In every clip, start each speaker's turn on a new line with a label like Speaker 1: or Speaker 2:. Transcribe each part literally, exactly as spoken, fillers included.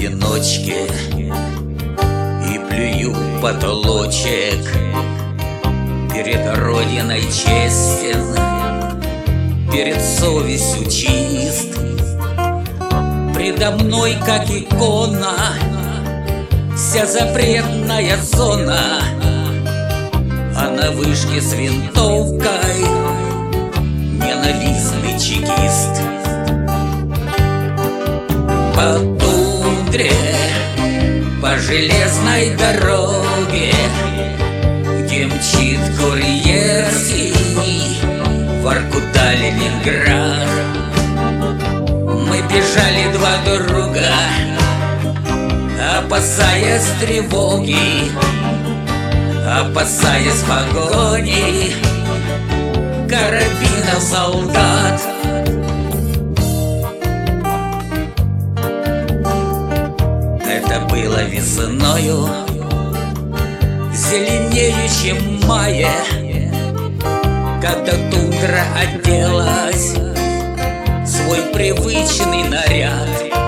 Speaker 1: одиночке и плюю в потолочек. Перед Родиной честен, перед совестью чист. Предо мной, как икона, вся запретная зона, а на вышке с винтовкой ненавистный чекист. По тундре, по железной дороге, где мчит курьерский Воркута-Ленинград, мы бежали два друга, опасаясь тревоги, опасаясь погони карабинов солдат. Это было весною, в зеленеющем мае, когда тундра оделась в свой привычный наряд.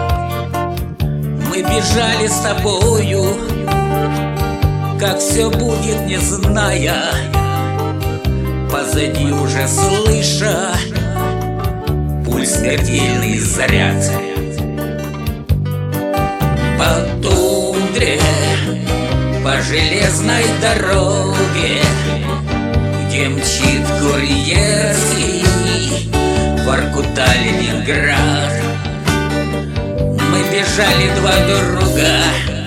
Speaker 1: Мы бежали с тобою, как все будет, не зная, позади уже слыша пульс, смертельный заряд. По тундре, по железной дороге, где мчит курьерский Воркута-Ленинград, мы бежали два друга,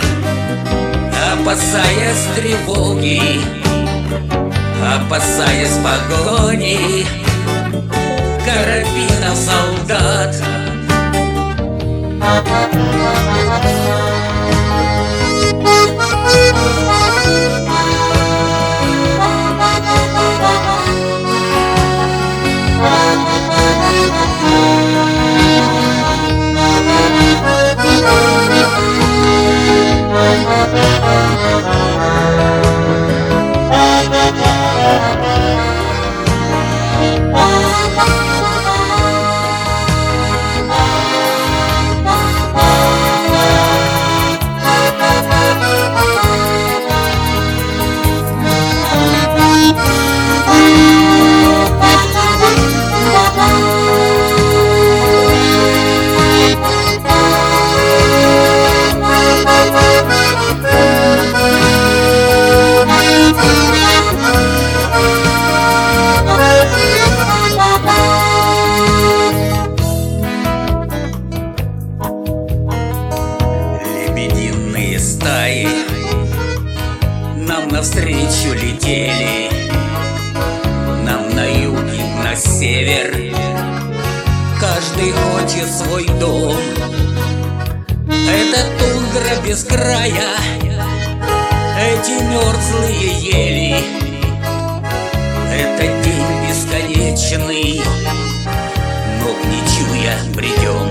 Speaker 1: опасаясь тревоги, опасаясь погони карабинов солдат. Стаи нам навстречу летели, нам на юг и на север, каждый хочет свой дом. Это тундра без края, эти мерзлые ели, это день бесконечный, ног не чуя бредем.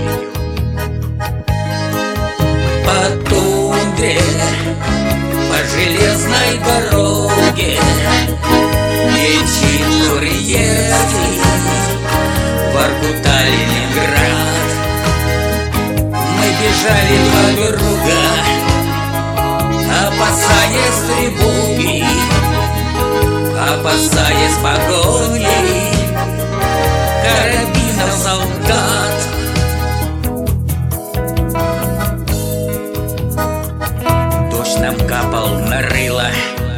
Speaker 1: По тундре, по железной дороге, мчит курьерский Воркута-Ленинград, мы бежали два друга, опасаясь тревоги, опасаясь погони карабинов солдат. Нам капал на рыло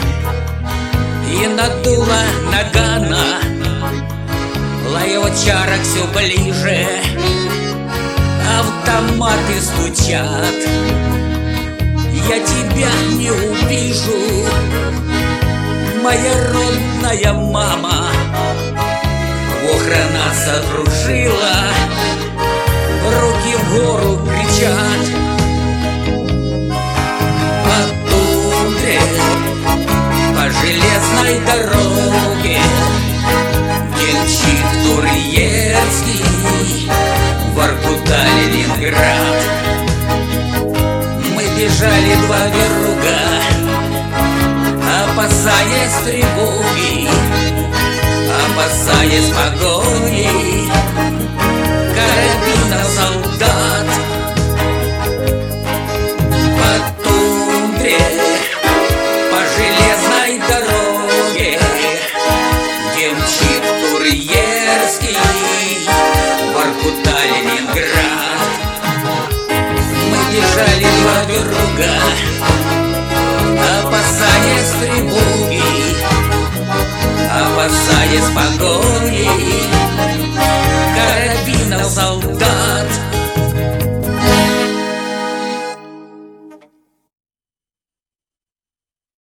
Speaker 1: и надуло нагана, лай овчарок все ближе, автоматы стучат. Я тебя не увижу, моя родная мама, охра нас окружила, руки в гору кричат. По железной дороге, где мчит курьерский Воркута-Ленинград, мы бежали два друга, опасаясь тревоги, опасаясь погони карабинов солдат. без покоя, карабинов солдат